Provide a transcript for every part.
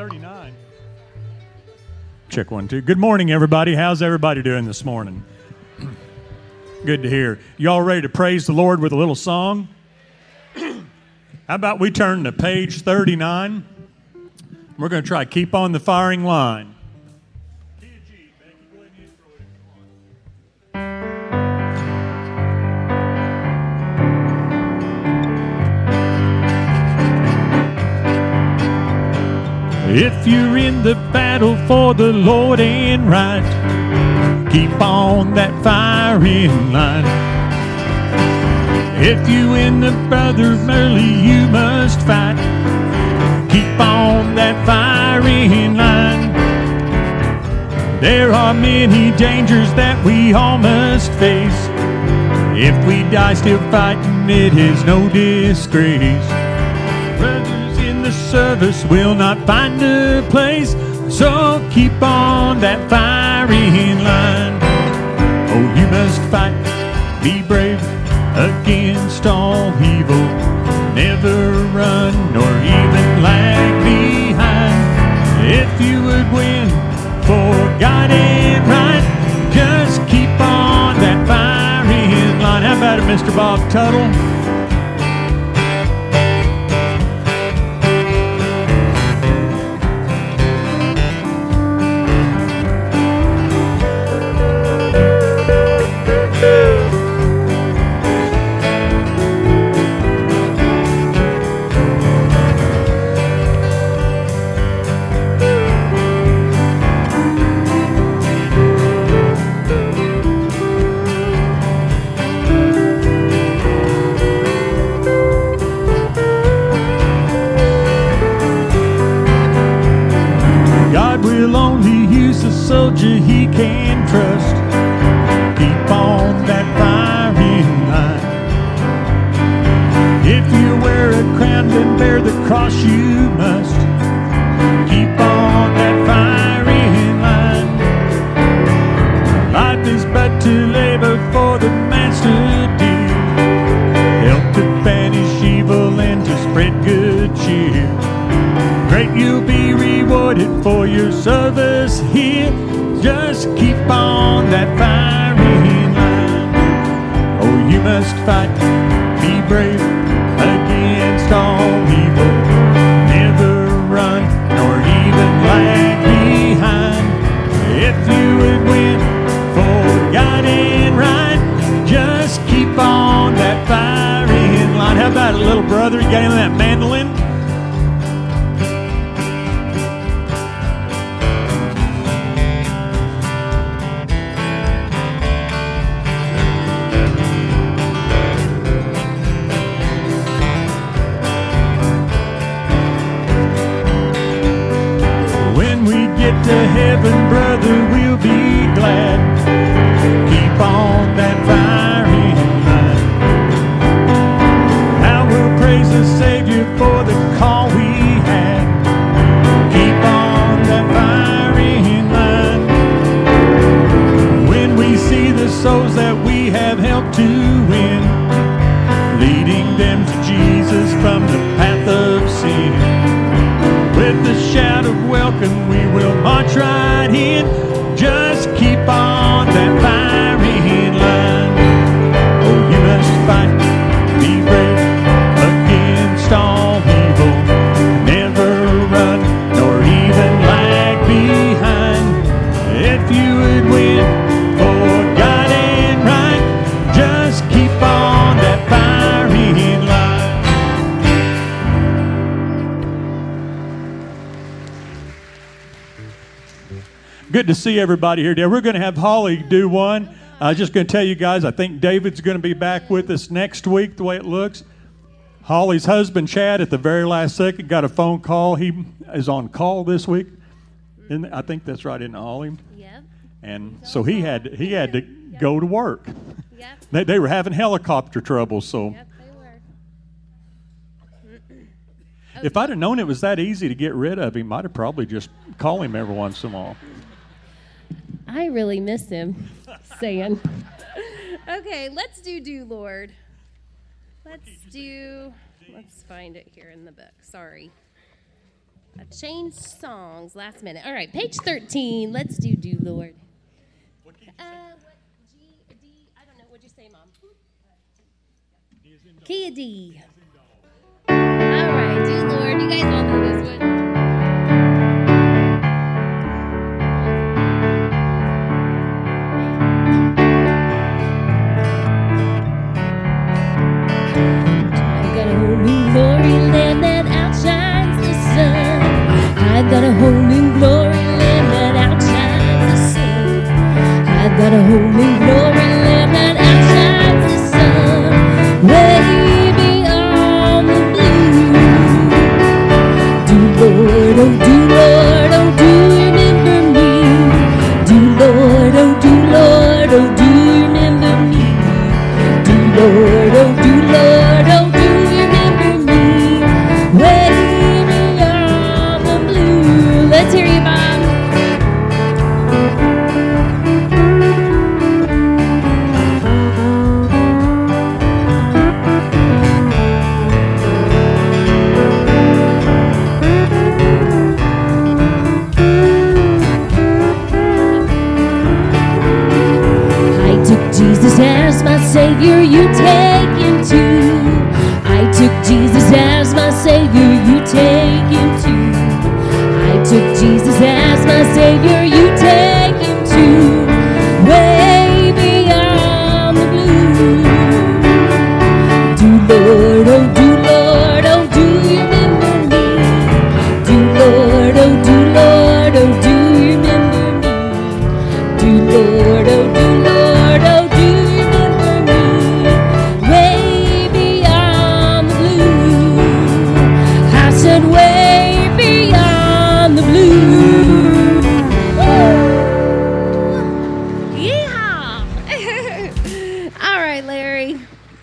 39. Check 1, 2. Good morning, everybody. How's everybody doing this morning? Good to hear. Y'all ready to praise the Lord with a little song? How about we turn to page 39? We're going to try to keep on the firing line. If you're in the battle for the Lord and right, keep on that firing line. If you in the brother merely you must fight, keep on that firing line. There are many dangers that we all must face. If we die still fighting, it is no disgrace. Brothers in the service will not find a place, so keep on that firing line. Oh, you must fight, be brave against all evil. Never run nor even lag behind. If you would win for God and right, just keep on that firing line. How about it, Mr. Bob Tuttle? Soldier he can trust. Keep on that firing line. If you wear a crown and bear the cross, you must keep on that firing line. Life is but to labor for the master dear. Help to banish evil and to spread good cheer. Great you'll be rewarded for your service here. Just keep on that firing line. Oh, you must fight, be brave against all evil. Never run nor even lag behind. If you would win for God and right, just keep on that firing line. How about a little brother? You got him that mandolin? To heaven, brother, we'll be glad. Keep on that firing line. Now we'll praise the Savior for the call we had. Keep on that firing line. When we see the souls that we have helped to win, leading them to Jesus from the path of sin, with the shout of welcome we will march right in. Just keep on that firing line. Oh, you must fight, be brave against all evil. Never run nor even lag behind. If you would win for God and right, just keep on that firing line. Good to see everybody here today. We're going to have Holly do one. Just going to tell you guys, I think David's going to be back with us next week, the way it looks. Holly's husband, Chad, at the very last second, got a phone call. He is on call this week. I think that's right, isn't it, Holly? Yep. And so he had to go to work. Yep. They were having helicopter trouble, so. Yep, they were. If I'd have known it was that easy to get rid of him, I'd have probably just call him every once in a while. I really miss him saying. Okay, let's do Lord. Let's find it here in the book. Sorry. I changed songs last minute. All right, page 13. Let's do Lord. What did you What G, D? I don't know. What'd you say, Mom? Key of D. All right, do Lord. You guys all know this one. I've got a whole new glory land that outshines the sun. I've got a whole new glory land that outshines the sun. I've got a whole new glory land that outshines the sun. Way beyond the blue. Do Lord, oh do Lord, oh do remember me. Do Lord, oh do Lord, oh do remember me. Do Lord, oh do Lord, oh do remember me. Way beyond the blue. Let's hear you, Bob. I took Jesus as my Savior, you take him too. I took Jesus as my Savior, you take him too. I took Jesus as my Savior, you take him too. Way beyond the blue. Do Lord, oh do Lord, oh do remember me. Do Lord, oh do Lord, oh do remember me. Do Lord, oh do Lord, oh do remember me. Way beyond the blue. I said way beyond the blue. Woo! Yeehaw! All right, Larry.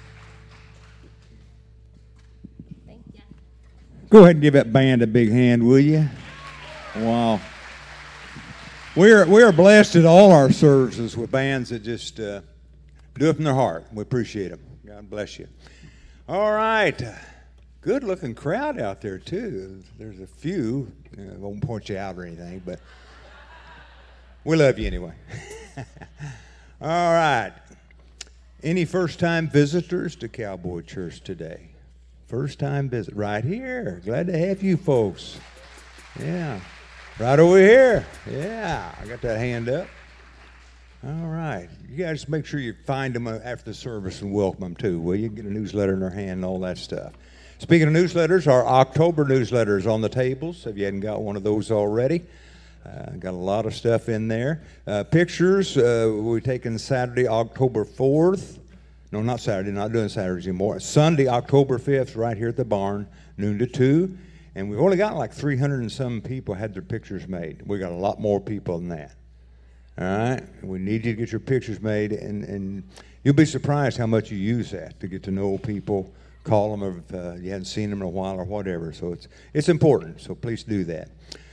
Thank you. Go ahead and give that band a big hand, will you? Wow. We are blessed at all our services with bands that just do it from their heart. We appreciate them. God bless you. All right. Good-looking crowd out there, too. There's a few. I won't point you out or anything, but we love you anyway. All right. Any first-time visitors to Cowboy Church today? First-time visit right here. Glad to have you folks. Yeah. Right over here. Yeah. I got that hand up. All right. You guys make sure you find them after the service and welcome them too, will you? Get a newsletter in their hand and all that stuff. Speaking of newsletters, our October newsletter is on the tables. If you hadn't got one of those already, got a lot of stuff in there. Pictures we're taking Saturday, October 4th. No, not Saturday. Not doing Saturdays anymore. Sunday, October 5th, right here at the barn, noon to 2. And we've only got like 300 and some people had their pictures made. We got a lot more people than that. All right? We need you to get your pictures made, and you'll be surprised how much you use that to get to know people, call them if you hadn't seen them in a while or whatever. So it's important, so please do that.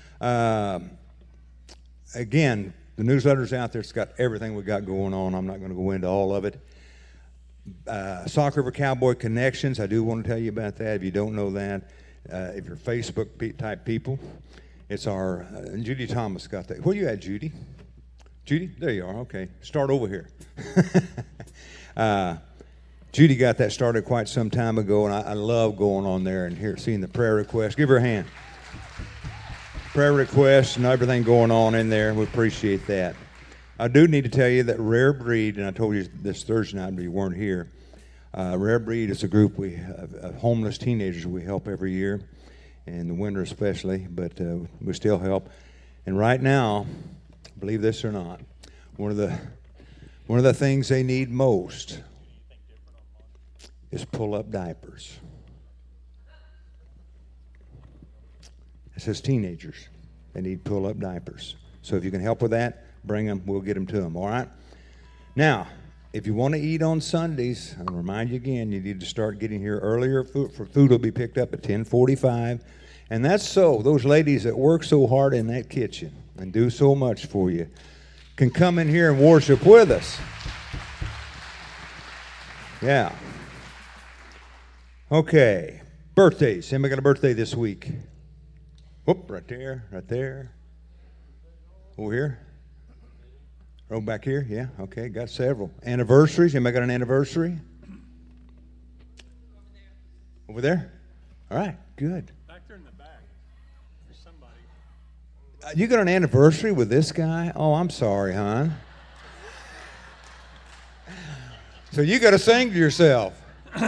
Again, the newsletter's out there. It's got everything we got going on. I'm not going to go into all of it. Sauk River Cowboy Connections, I do want to tell you about that if you don't know that. If you're Facebook type people, it's our, Judy Thomas got that. Where you at, Judy? Judy? There you are, okay. Start over here. Judy got that started quite some time ago, and I love going on there and seeing the prayer requests. Give her a hand. Prayer requests and everything going on in there. We appreciate that. I do need to tell you that Rare Breed, and I told you this Thursday night, but you weren't here. Rare Breed is a group of homeless teenagers we help every year, in the winter especially, but we still help. And right now, believe this or not, one of the things they need most is pull-up diapers. It says teenagers. They need pull-up diapers. So if you can help with that, bring them. We'll get them to them, all right? Now, if you want to eat on Sundays, I'll remind you again, you need to start getting here earlier. Food will be picked up at 10:45. And that's so. Those ladies that work so hard in that kitchen and do so much for you can come in here and worship with us. Yeah. Okay. Birthdays. Anybody got a birthday this week? Whoop, right there, right there. Over here. Oh, back here? Yeah, okay, got several. Anniversaries. Anybody got an anniversary? Over there? All right, good. Back there in the back. There's somebody. You got an anniversary with this guy? Oh, I'm sorry, hon. So you got to sing to yourself.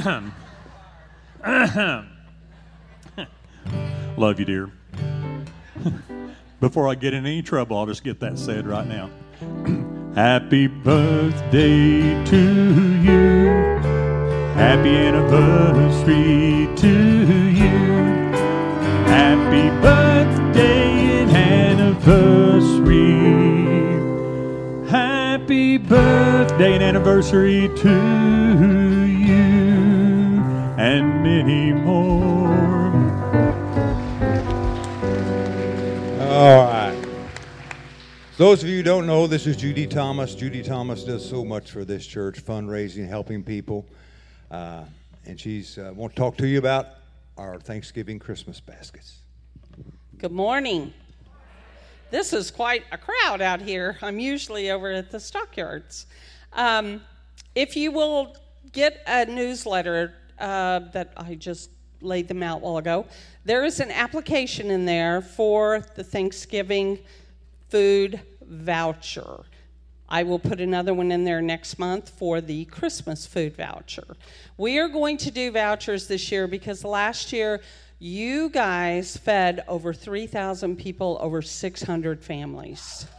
Love you, dear. Before I get in any trouble, I'll just get that said right now. Happy birthday to you. Happy anniversary to you. Happy birthday and anniversary. Happy birthday and anniversary to you. And many more. All right. Those of you who don't know, this is Judy Thomas. Judy Thomas does so much for this church, fundraising, helping people. And she's want to talk to you about our Thanksgiving Christmas baskets. Good morning. This is quite a crowd out here. I'm usually over at the stockyards. If you will get a newsletter that I just laid them out a while ago, there is an application in there for the Thanksgiving food voucher. I will put another one in there next month for the Christmas food voucher. We are going to do vouchers this year because last year you guys fed over 3,000 people, over 600 families.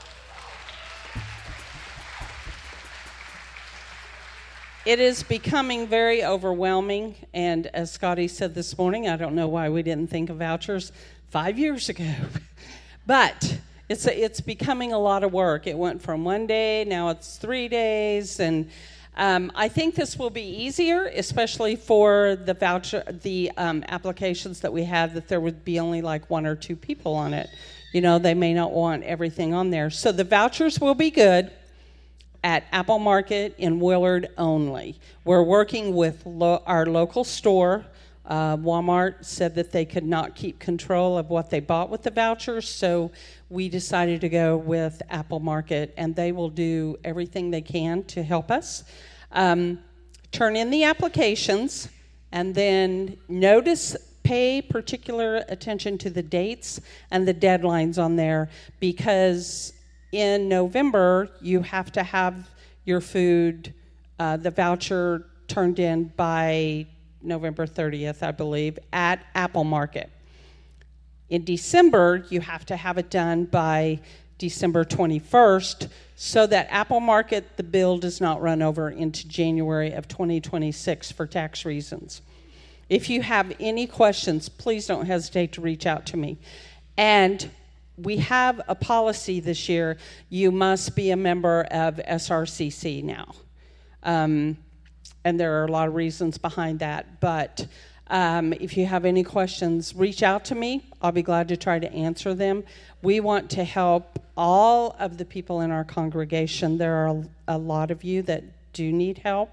It is becoming very overwhelming, and as Scotty said this morning, I don't know why we didn't think of vouchers 5 years ago, but it's becoming a lot of work. It went from 1 day, now it's 3 days, and I think this will be easier, especially for the voucher, the applications that we have, that there would be only like 1 or 2 people on it. You know, they may not want everything on there. So the vouchers will be good at Apple Market in Willard only. We're working with our local store. Walmart said that they could not keep control of what they bought with the vouchers, so we decided to go with Apple Market, and they will do everything they can to help us. Turn in the applications, and then pay particular attention to the dates and the deadlines on there, because in November, you have to have your food, the voucher turned in by November 30th, I believe, at Apple Market. In December, you have to have it done by December 21st so that Apple Market, the bill does not run over into January of 2026 for tax reasons. If you have any questions, please don't hesitate to reach out to me. And we have a policy this year. You must be a member of SRCC now. And there are a lot of reasons behind that. But if you have any questions, reach out to me. I'll be glad to try to answer them. We want to help all of the people in our congregation. There are a lot of you that do need help.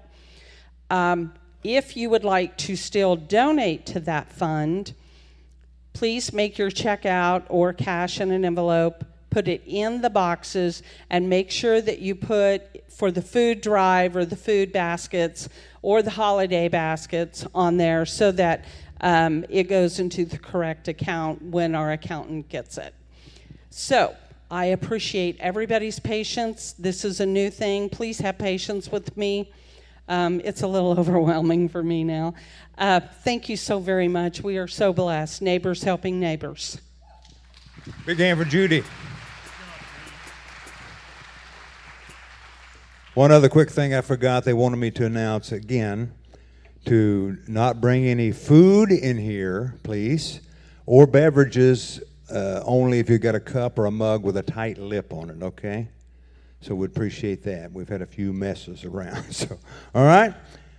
If you would like to still donate to that fund, please make your check out or cash in an envelope, put it in the boxes, and make sure that you put for the food drive or the food baskets or the holiday baskets on there so that it goes into the correct account when our accountant gets it. So I appreciate everybody's patience. This is a new thing. Please have patience with me. It's a little overwhelming for me now. Thank you so very much. We are so blessed. Neighbors helping neighbors. Big hand for Judy. One other quick thing I forgot. They wanted me to announce again to not bring any food in here, please, or beverages, only if you've got a cup or a mug with a tight lip on it, okay? So we'd appreciate that. We've had a few messes around. So, all right?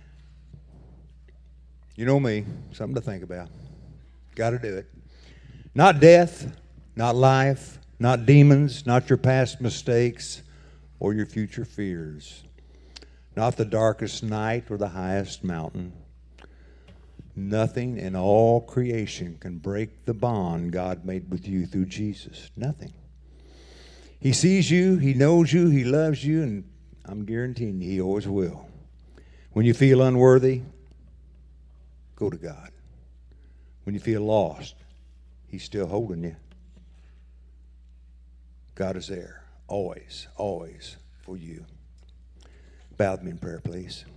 You know me, something to think about. Got to do it. Not death, not life, not demons, not your past mistakes or your future fears. Not the darkest night or the highest mountain. Nothing in all creation can break the bond God made with you through Jesus. Nothing. He sees you, He knows you, He loves you, and I'm guaranteeing you He always will. When you feel unworthy, go to God. When you feel lost, He's still holding you. God is there, always, always for you. Bow with me in prayer, please.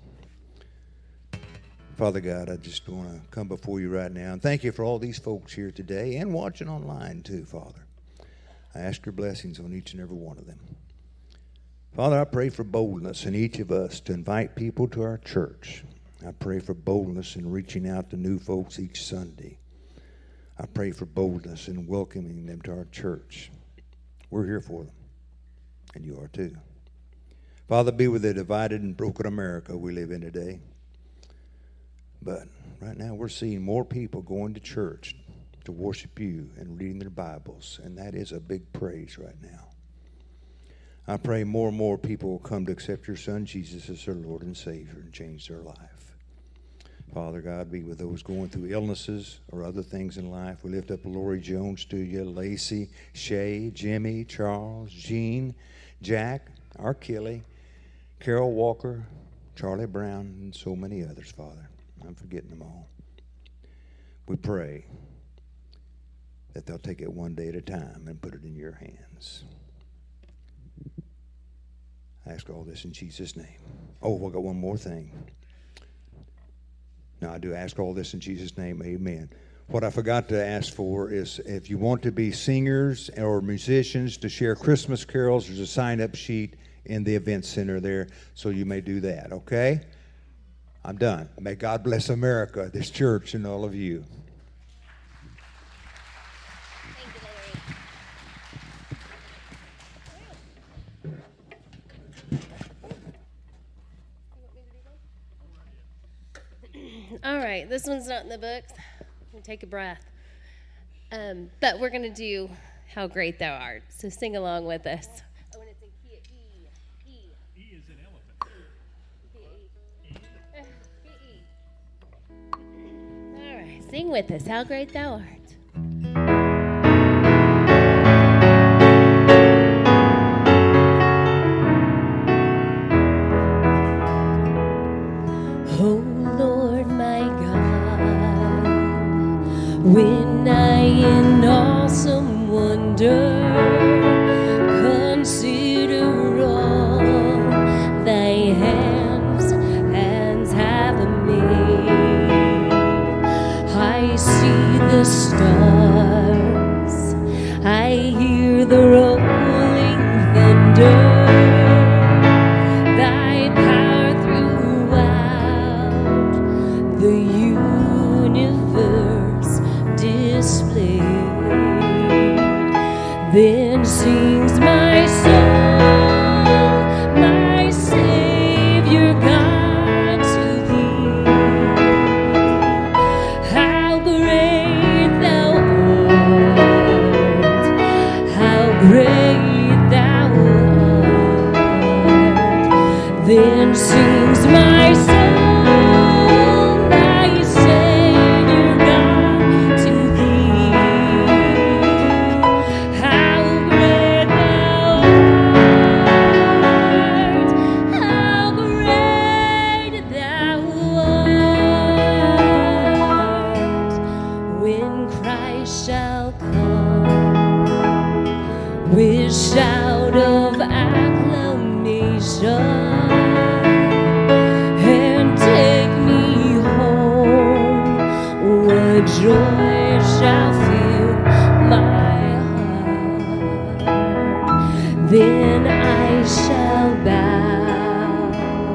Father God, I just want to come before you right now and thank you for all these folks here today and watching online too, Father. I ask your blessings on each and every one of them. Father, I pray for boldness in each of us to invite people to our church. I pray for boldness in reaching out to new folks each Sunday. I pray for boldness in welcoming them to our church. We're here for them, and you are too. Father, be with the divided and broken America we live in today. But right now we're seeing more people going to church to worship you and reading their Bibles, and that is a big praise right now. I pray more and more people will come to accept your Son Jesus as their Lord and Savior and change their life. Father God, be with those going through illnesses or other things in life. We lift up Lori Jones to you, Lacey, Shay, Jimmy, Charles, Jean, Jack, our Kelly, Carol Walker, Charlie Brown, and so many others, Father. I'm forgetting them all. We pray that they'll take it one day at a time and put it in your hands. I ask all this in Jesus' name. Oh, we've got one more thing. Now, I do ask all this in Jesus' name. Amen. What I forgot to ask for is if you want to be singers or musicians to share Christmas carols, there's a sign-up sheet in the event center there, so you may do that, okay? I'm done. May God bless America, this church, and all of you. All right, this one's not in the books. Take a breath. But we're going to do How Great Thou Art. So sing along with us. Oh, and it's in key E. E. E is an elephant. All right, sing with us. How great thou art. Oh Lord my God, when I in awesome wonder consider all thy hands have made, I see the stars, I hear the rolling thunder. Then sings my soul, my Savior God, to thee. How great thou art, how great thou art. Then sings my soul, my Savior God, to thee. How great thou art, how great thou art. When Christ shall come with shout of acclamation and take me home, what joy shall fill my heart. Then I shall bow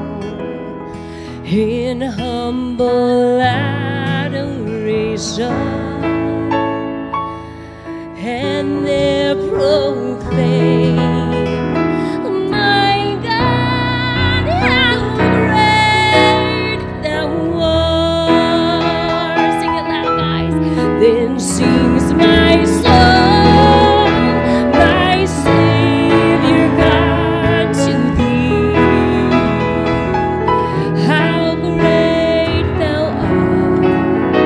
in humble adoration and there proclaim, my God, how great thou art. Sing it loud, guys. Then sings my soul, my Savior God, to thee. How great thou art,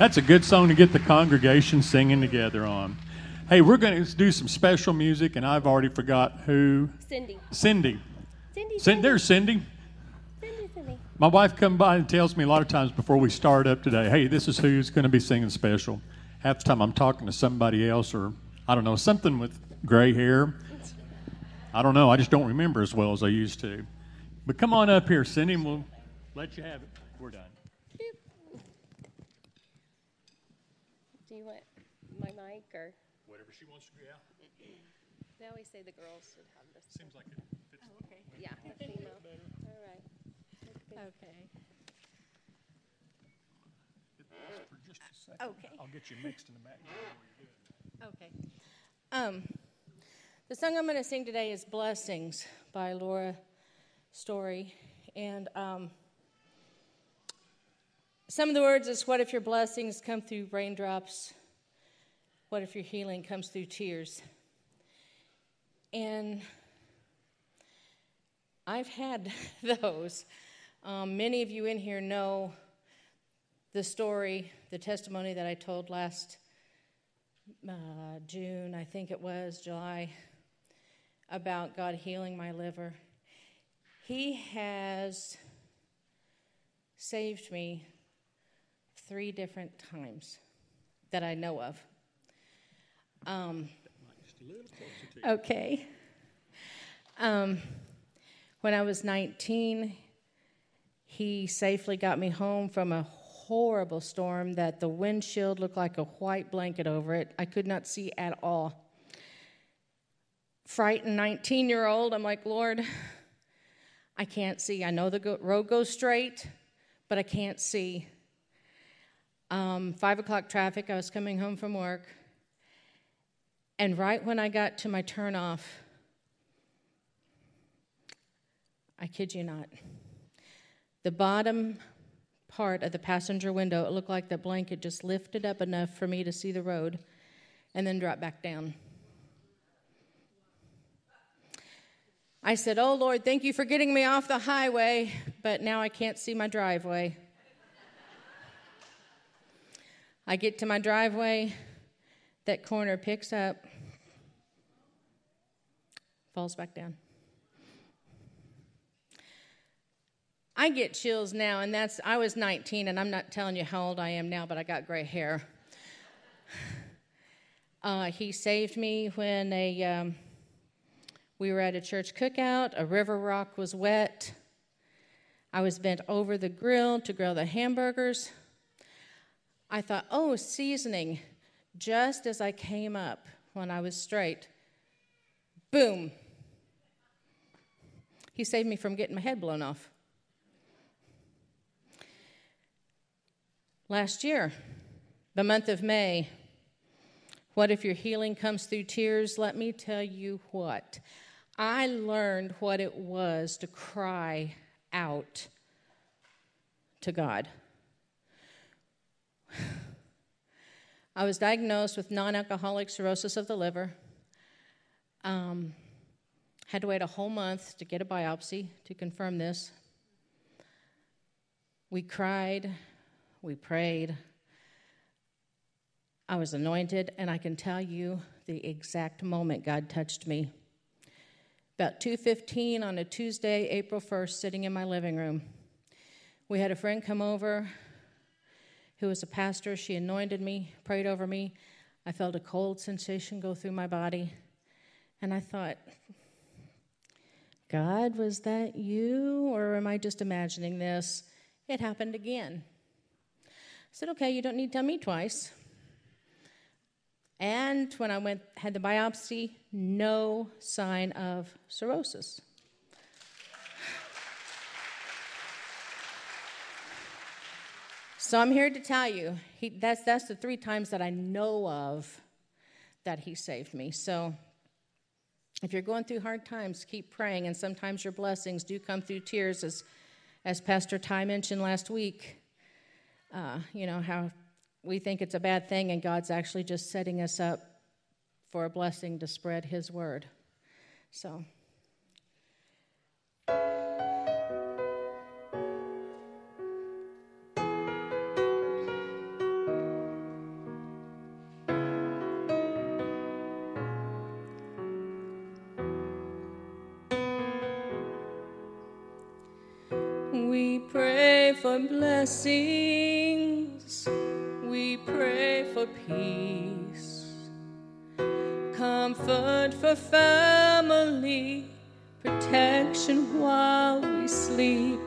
That's a good song to get the congregation singing together on. Hey, we're going to do some special music, and I've already forgot who. Cindy. Cindy. Cindy. There's Cindy. Cindy. My wife comes by and tells me a lot of times before we start up today, hey, this is who's going to be singing special. Half the time I'm talking to somebody else, or, I don't know, something with gray hair. I don't know. I just don't remember as well as I used to. But come on up here, Cindy, and we'll let you have it. We're done. Do you want my mic or? Whatever she wants to do, yeah. They always say the girls should have this. Seems like it fits. Oh, okay. Yeah, the female. All right. Okay. For just a second. Okay. I'll get you mixed in the back. Okay. The song I'm going to sing today is Blessings by Laura Story. And some of the words is, what if your blessings come through raindrops? What if your healing comes through tears? And I've had those. Many of you in here know the story, the testimony that I told last June, I think it was, July, about God healing my liver. He has saved me 3 different times that I know of. Okay. When I was 19, he safely got me home from a horrible storm that the windshield looked like a white blanket over it. I could not see at all. Frightened 19-year-old, I'm like, Lord, I can't see. I know the road goes straight, but I can't see. 5 o'clock traffic, I was coming home from work, and right when I got to my turnoff, I kid you not, the bottom part of the passenger window, it looked like the blanket just lifted up enough for me to see the road and then dropped back down. I said, oh, Lord, thank you for getting me off the highway, but now I can't see my driveway. I get to my driveway, that corner picks up, falls back down. I get chills now, and I was 19, and I'm not telling you how old I am now, but I got gray hair. He saved me when we were at a church cookout. A river rock was wet. I was bent over the grill to grill the hamburgers. I thought, oh, seasoning. Just as I came up, when I was straight, boom. He saved me from getting my head blown off. Last year, the month of May, what if your healing comes through tears? Let me tell you what. I learned what it was to cry out to God. I was diagnosed with non-alcoholic cirrhosis of the liver. Had to wait a whole month to get a biopsy to confirm this. We cried. We prayed. I was anointed, and I can tell you the exact moment God touched me. About 2:15 on a Tuesday, April 1st, sitting in my living room. We had a friend come over who was a pastor. She anointed me, prayed over me. I felt a cold sensation go through my body. And I thought, God, was that you, or am I just imagining this? It happened again. I said, okay, you don't need to tell me twice. And when I had the biopsy, no sign of cirrhosis. So I'm here to tell you, that's the 3 times that I know of that he saved me. So if you're going through hard times, keep praying, and sometimes your blessings do come through tears, as Pastor Ty mentioned last week. How we think it's a bad thing, and God's actually just setting us up for a blessing to spread his word. So for blessings. We pray for peace. Comfort for family. Protection while we sleep.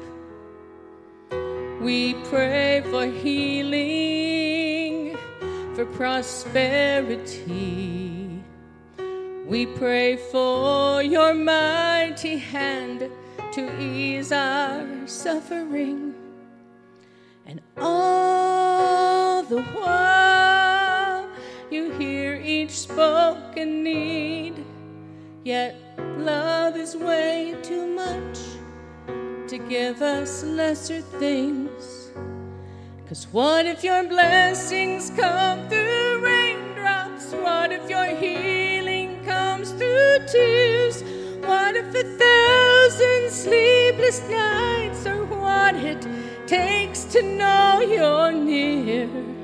We pray for healing, for prosperity. We pray for your mighty hand to ease our suffering. And all the while you hear each spoken need, yet love is way too much to give us lesser things. 'Cause what if your blessings come through raindrops? What if your healing comes through tears? What if 1,000 sleepless nights are what it takes to know you're near?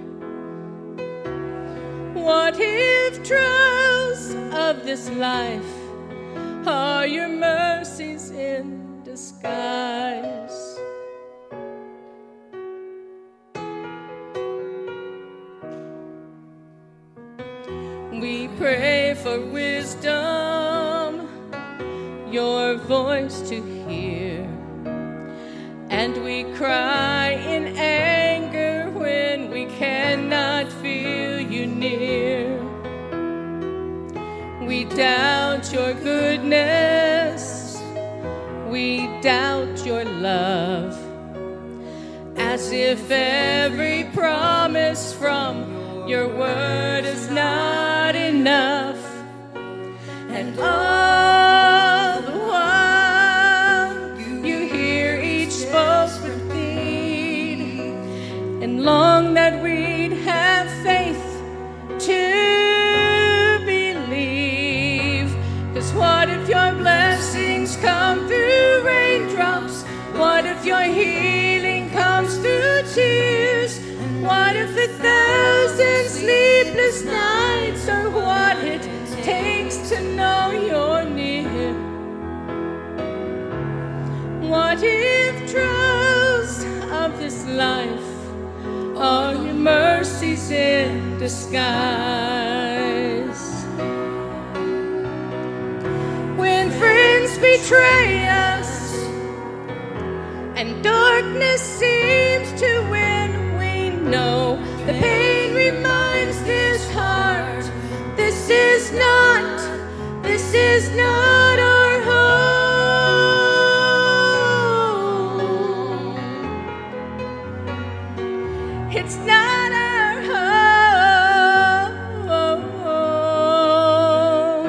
What if trials of this life are your mercies in disguise? We pray for wisdom, your voice to hear, and we cry in anger when we cannot feel you near. We doubt your goodness, we doubt your love, as if every promise from your word is not enough. And all the while you hear each spoken need, and long that we'd have faith to believe. 'Cause what if your blessings come through raindrops? What if your healing comes through tears? What if 1,000 sleepless nights are what it takes to know you're near? What if trials of this life are your mercies in disguise? When friends betray us and darkness seems to win, we know the pain reminds this heart, this is not our home. It's not our home.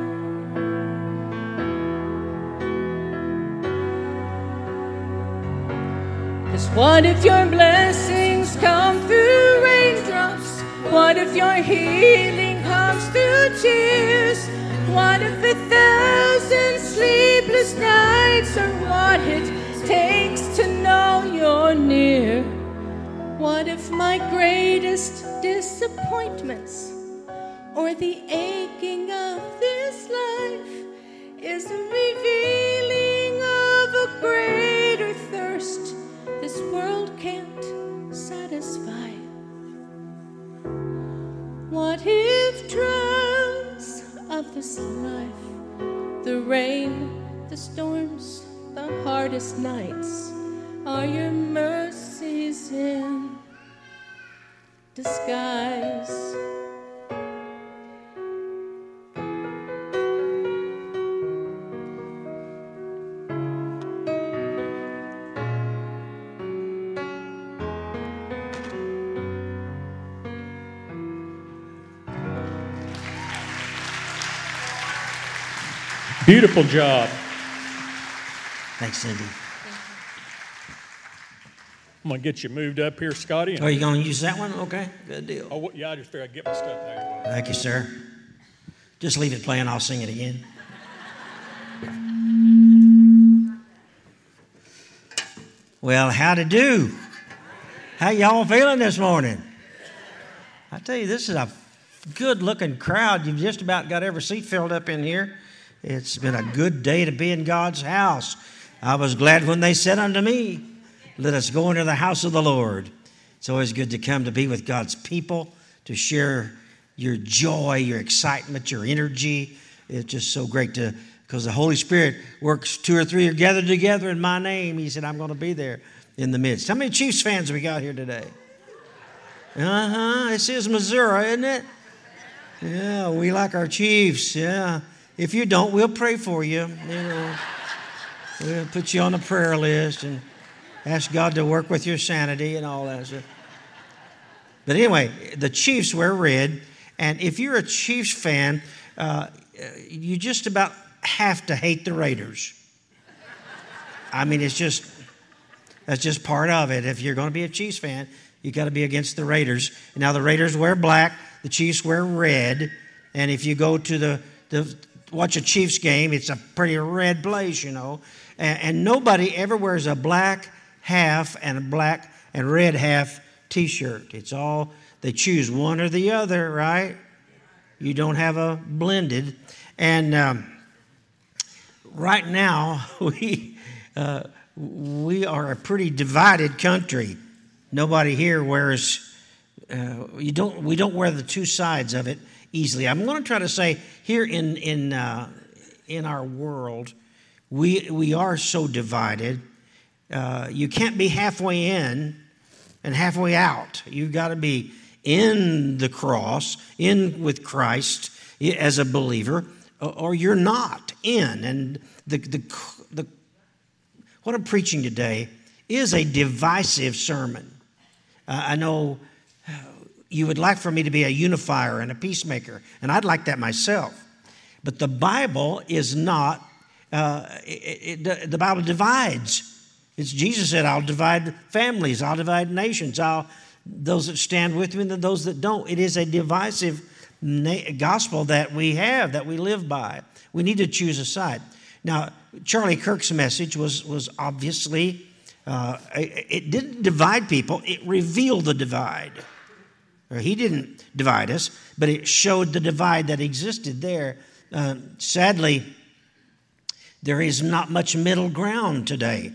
'Cause what if your blessings come through raindrops? What if your healing comes through tears? What if 1,000 sleepless nights are what it takes to know you're near? What if my greatest disappointments or the aching of this life is a revealing of a greater thirst this world can't satisfy? What if trials of this life, the rain, the storms, the hardest nights, are your mercies in disguise? Beautiful job. Thanks, Cindy. I'm going to get you moved up here, Scotty. Are you going to use that one? Okay, good deal. Oh, yeah, I just figured I'd get my stuff there. Thank you, sir. Just leave it playing. I'll sing it again. Well, howdy do? How y'all feeling this morning? I tell you, this is a good-looking crowd. You've just about got every seat filled up in here. It's been a good day to be in God's house. I was glad when they said unto me, Let us go into the house of the Lord. It's always good to come to be with God's people, to share your joy, your excitement, your energy. It's just so great because the Holy Spirit works 2 or 3 are gathered together in my name. He said, I'm going to be there in the midst. How many Chiefs fans we got here today? This is Missouri, isn't it? Yeah, we like our Chiefs. Yeah. If you don't, we'll pray for you. We'll put you on the prayer list and ask God to work with your sanity and all that stuff. But anyway, the Chiefs wear red, and if you're a Chiefs fan, you just about have to hate the Raiders. I mean, that's just part of it. If you're going to be a Chiefs fan, you got to be against the Raiders. Now the Raiders wear black, the Chiefs wear red, and if you go to watch a Chiefs game, it's a pretty red place, and nobody ever wears a black half and a black and red half T-shirt. It's all, they choose one or the other, right? You don't have a blended. And right now, we are a pretty divided country. Nobody here wears, we don't wear the two sides of it easily. I'm going to try to say here in our world, we are so divided. You can't be halfway in and halfway out. You've got to be in the cross, in with Christ as a believer, or you're not in. And what I'm preaching today is a divisive sermon. I know you would like for me to be a unifier and a peacemaker, and I'd like that myself. But the Bible is not, the Bible divides. It's Jesus said, I'll divide families, I'll divide nations, those that stand with me and those that don't. It is a divisive gospel that we have, that we live by. We need to choose a side. Now, Charlie Kirk's message was obviously, it didn't divide people, it revealed the divide. He didn't divide us, but it showed the divide that existed there. Sadly, there is not much middle ground today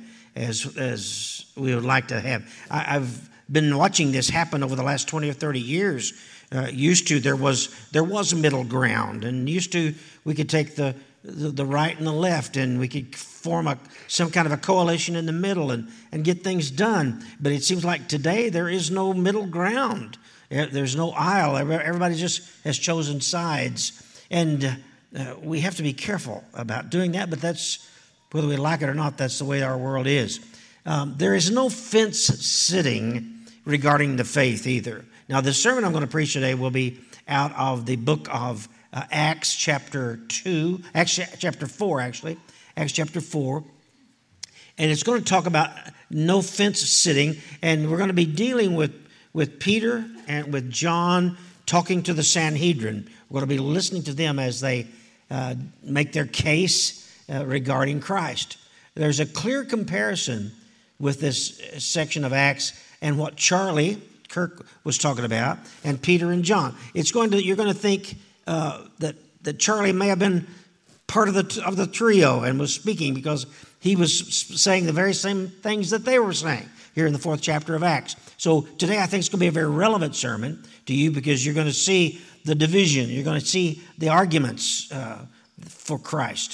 as we would like to have. I've been watching this happen over the last 20 or 30 years. Used to there was middle ground, and used to we could take the right and the left, and we could form some kind of a coalition in the middle and get things done. But it seems like today there is no middle ground. There's no aisle. Everybody just has chosen sides, and we have to be careful about doing that. But that's, whether we like it or not, that's the way our world is. There is no fence sitting regarding the faith either. Now, the sermon I'm going to preach today will be out of the book of Acts chapter 4, actually. Acts chapter 4. And it's going to talk about no fence sitting. And we're going to be dealing with Peter and with John talking to the Sanhedrin. We're going to be listening to them as they make their case regarding Christ. There's a clear comparison with this section of Acts and what Charlie Kirk was talking about, and Peter and John. You're going to think that Charlie may have been part of the trio and was speaking because he was saying the very same things that they were saying here in the 4th chapter of Acts. So today I think it's going to be a very relevant sermon to you because you're going to see the division. You're going to see the arguments for Christ.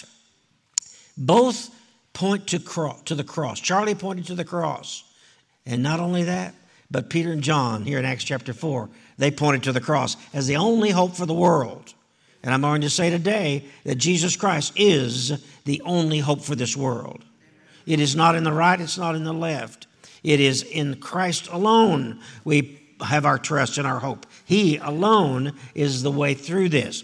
Both point to the cross. Charlie pointed to the cross. And not only that, but Peter and John here in Acts chapter 4, they pointed to the cross as the only hope for the world. And I'm going to say today that Jesus Christ is the only hope for this world. It is not in the right, it's not in the left. It is in Christ alone we have our trust and our hope. He alone is the way through this.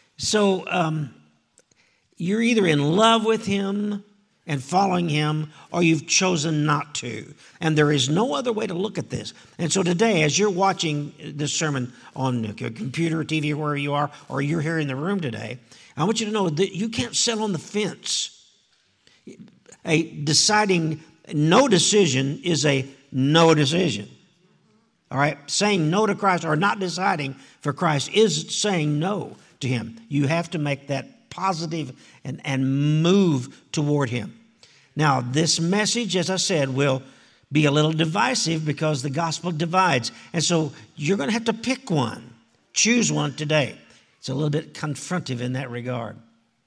So you're either in love with Him and following Him, or you've chosen not to. And there is no other way to look at this. And so today, as you're watching this sermon on a computer, TV, wherever you are, or you're here in the room today, I want you to know that you can't sit on the fence. Deciding no decision is a no decision. All right? Saying no to Christ or not deciding for Christ is saying no to Him. You have to make that positive and move toward Him. Now, this message, as I said, will be a little divisive because the gospel divides. And so you're going to have to pick one. Choose one today. It's a little bit confrontive in that regard.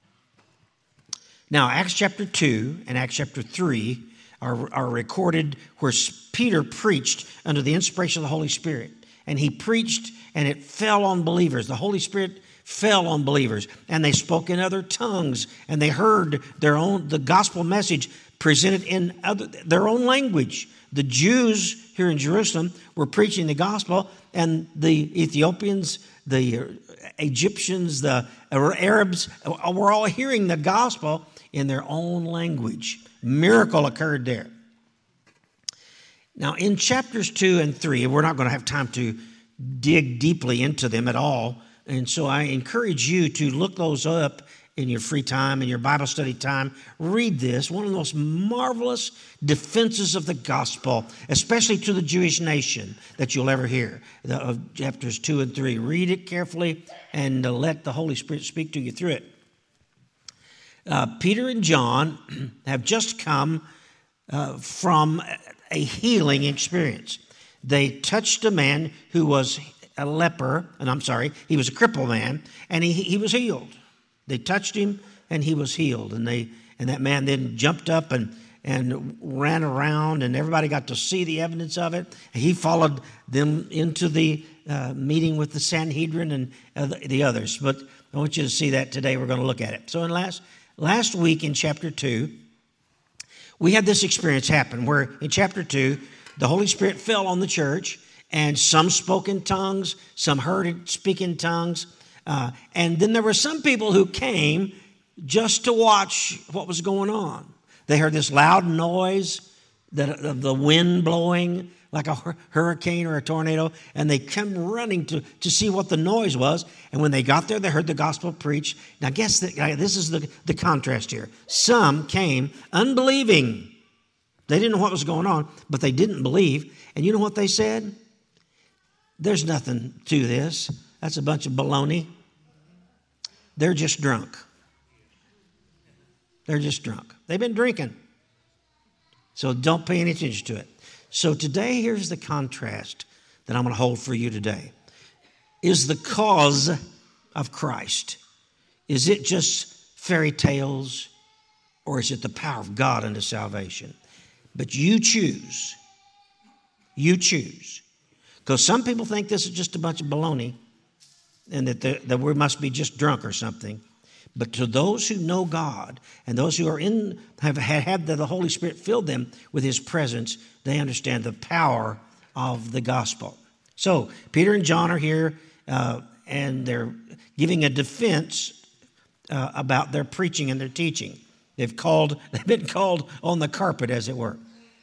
Now, Acts chapter 2 and Acts chapter 3 are recorded where Peter preached under the inspiration of the Holy Spirit. And he preached, and it fell on believers. The Holy Spirit fell on believers, and they spoke in other tongues, and they heard the gospel message presented in their own language. The Jews here in Jerusalem were preaching the gospel, and the Ethiopians, the Egyptians, the Arabs were all hearing the gospel in their own language. Miracle occurred there. Now, in chapters 2 and 3, we're not going to have time to dig deeply into them at all, and so I encourage you to look those up in your free time, in your Bible study time. Read this, one of the most marvelous defenses of the gospel, especially to the Jewish nation, that you'll ever hear, of chapters 2 and 3. Read it carefully and let the Holy Spirit speak to you through it. Peter and John have just come from a healing experience. They touched a man who was a leper, he was a crippled man, and he was healed. They touched him, and he was healed. And that man then jumped up and ran around, and everybody got to see the evidence of it. He followed them into the meeting with the Sanhedrin and the others. But I want you to see that today. We're going to look at it. So in last week in chapter 2, we had this experience happen where in chapter 2, the Holy Spirit fell on the church, and some spoke in tongues, some heard it speak in tongues. And then there were some people who came just to watch what was going on. They heard this loud noise of the wind blowing like a hurricane or a tornado, and they come running to see what the noise was. And when they got there, they heard the gospel preached. Now, guess this is the contrast here. Some came unbelieving. They didn't know what was going on, but they didn't believe. And you know what they said? There's nothing to this. That's a bunch of baloney. They're just drunk. They're just drunk. They've been drinking. So don't pay any attention to it. So today, here's the contrast that I'm going to hold for you today. Is the cause of Christ, is it just fairy tales, or is it the power of God unto salvation? But you choose. You choose. Because some people think this is just a bunch of baloney and that we must be just drunk or something. But to those who know God and those who have had the Holy Spirit filled them with His presence, they understand the power of the gospel. So Peter and John are here, and they're giving a defense about their preaching and their teaching. They've been called on the carpet, as it were.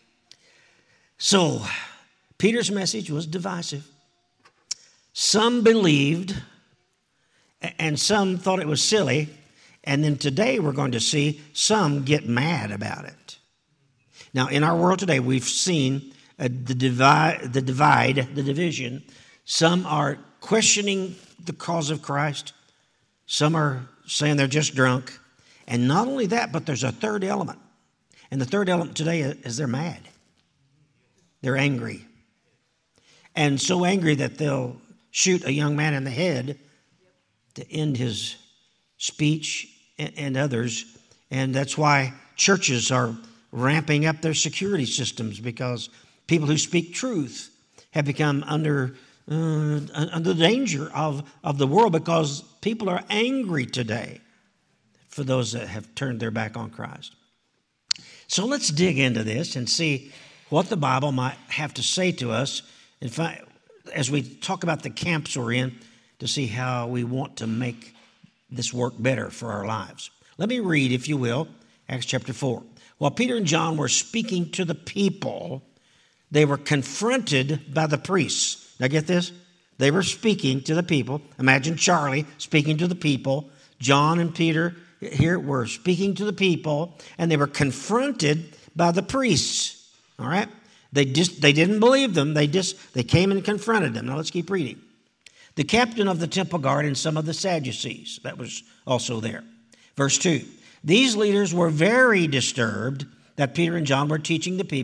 So Peter's message was divisive. Some believed, and some thought it was silly. And then today we're going to see some get mad about it. Now, in our world today, we've seen the division. Some are questioning the cause of Christ. Some are saying they're just drunk. And not only that, but there's a third element. And the third element today is they're mad. They're angry. And so angry that they'll shoot a young man in the head to end his speech and others. And that's why churches are ramping up their security systems, because people who speak truth have become under the danger of the world, because people are angry today for those that have turned their back on Christ. So let's dig into this and see what the Bible might have to say to us as we talk about the camps we're in, to see how we want to make this work better for our lives. Let me read, if you will, Acts chapter 4. While Peter and John were speaking to the people, they were confronted by the priests. Now get this. They were speaking to the people. Imagine Charlie speaking to the people. John and Peter here were speaking to the people, and they were confronted by the priests. All right? They didn't believe them. They came and confronted them. Now let's keep reading. The captain of the temple guard and some of the Sadducees, that was also there. Verse 2, these leaders were very disturbed that Peter and John were teaching the people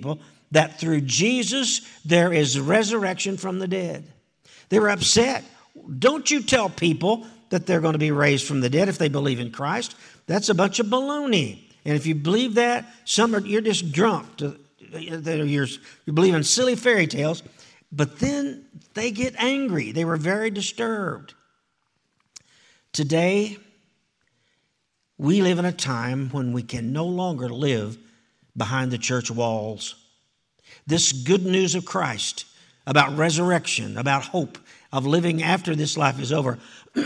that through Jesus there is resurrection from the dead. They were upset. Don't you tell people that they're going to be raised from the dead if they believe in Christ. That's a bunch of baloney. And if you believe that, you're just drunk. You're believing silly fairy tales. But then they get angry. They were very disturbed. Today, we live in a time when we can no longer live behind the church walls. This good news of Christ, about resurrection, about hope, of living after this life is over,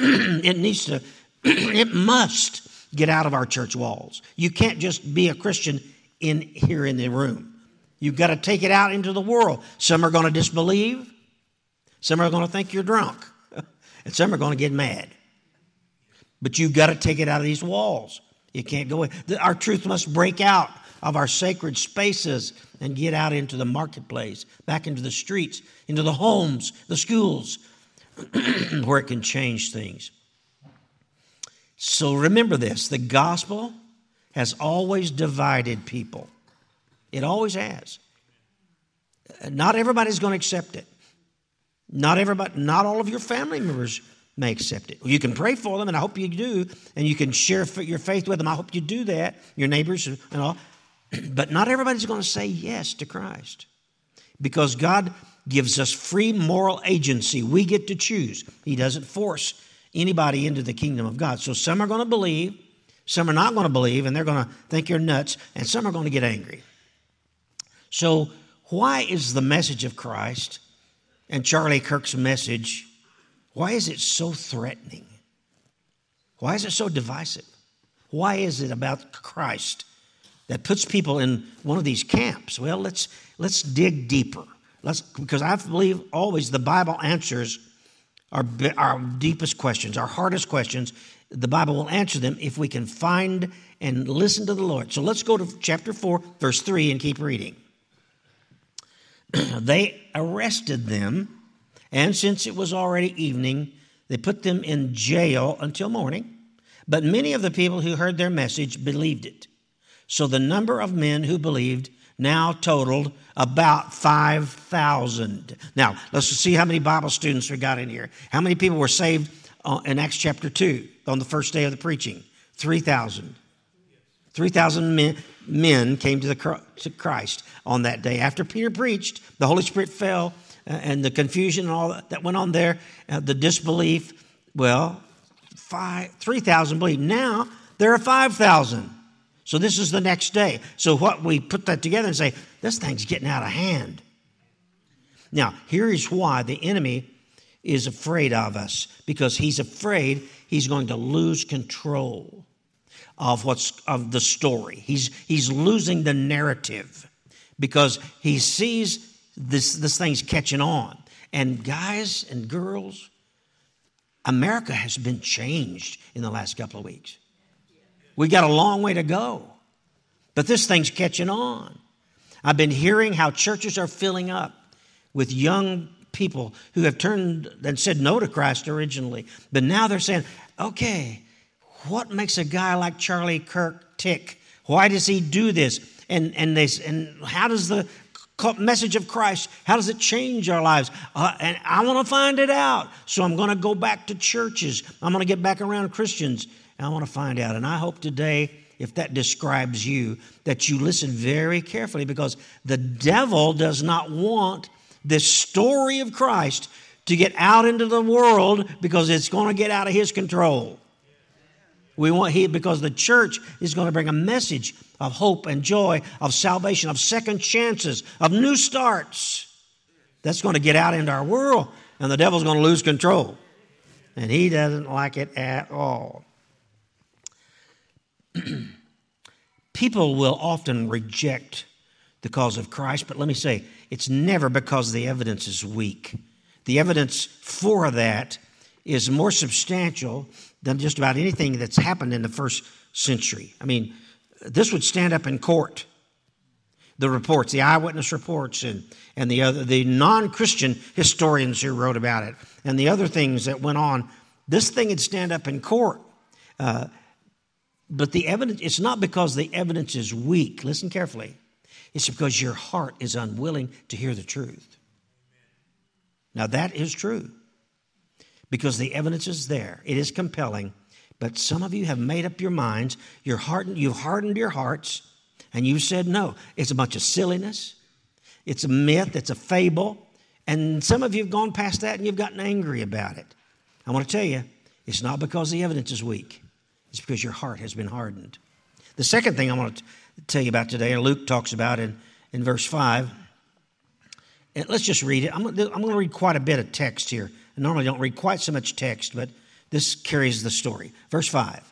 it must get out of our church walls. You can't just be a Christian here in the room. You've got to take it out into the world. Some are going to disbelieve. Some are going to think you're drunk. And some are going to get mad. But you've got to take it out of these walls. You can't go in. Our truth must break out of our sacred spaces and get out into the marketplace, back into the streets, into the homes, the schools, where it can change things. So remember this, the gospel has always divided people. It always has. Not everybody's going to accept it. Not all of your family members may accept it. You can pray for them, and I hope you do, and you can share your faith with them. I hope you do that, your neighbors and all. But not everybody's going to say yes to Christ, because God gives us free moral agency. We get to choose. He doesn't force anybody into the kingdom of God. So some are going to believe, some are not going to believe, and they're going to think you're nuts, and some are going to get angry. So why is the message of Christ and Charlie Kirk's message, why is it so threatening? Why is it so divisive? Why is it about Christ that puts people in one of these camps? Well, let's dig deeper. Because I believe always the Bible answers our deepest questions, our hardest questions. The Bible will answer them if we can find and listen to the Lord. So let's go to chapter 4, verse 3 and keep reading. They arrested them, and since it was already evening, they put them in jail until morning. But many of the people who heard their message believed it. So the number of men who believed now totaled about 5,000. Now, let's see how many Bible students we got in here. How many people were saved in Acts chapter 2 on the first day of the preaching? 3,000. 3,000 men came to Christ on that day. After Peter preached, the Holy Spirit fell, and the confusion and all that went on there, the disbelief. Well, 3,000 believed. Now there are 5,000. So this is the next day. So what we put that together and say, this thing's getting out of hand. Now, here is why the enemy is afraid of us, because he's afraid he's going to lose control of the story. He's losing the narrative because he sees this thing's catching on. And guys and girls, America has been changed in the last couple of weeks. We got a long way to go, but this thing's catching on. I've been hearing how churches are filling up with young people who have turned and said no to Christ originally, but now they're saying, okay, what makes a guy like Charlie Kirk tick? Why does he do this? And how does the message of Christ, how does it change our lives? And I want to find it out. So I'm going to go back to churches. I'm going to get back around Christians. And I want to find out. And I hope today, if that describes you, that you listen very carefully, because the devil does not want this story of Christ to get out into the world, because it's going to get out of his control. Because the church is going to bring a message of hope and joy, of salvation, of second chances, of new starts. That's going to get out into our world, and the devil's going to lose control. And he doesn't like it at all. People will often reject the cause of Christ, but let me say, it's never because the evidence is weak. The evidence for that is more substantial than just about anything that's happened in the first century. I mean, this would stand up in court. The reports, the eyewitness reports, and the non-Christian historians who wrote about it, and the other things that went on, this thing would stand up in court. But the evidence, it's not because the evidence is weak. Listen carefully. It's because your heart is unwilling to hear the truth. Now that is true because the evidence is there. It is compelling. But some of you have made up your minds. You've hardened your hearts, and you said no. It's a bunch of silliness. It's a myth. It's a fable. And some of you have gone past that, and you've gotten angry about it. I want to tell you, it's not because the evidence is weak. It's because your heart has been hardened. The second thing I want to tell you about today, Luke talks about in verse 5. And let's just read it. I'm going to read quite a bit of text here. I normally don't read quite so much text, but this carries the story. Verse 5.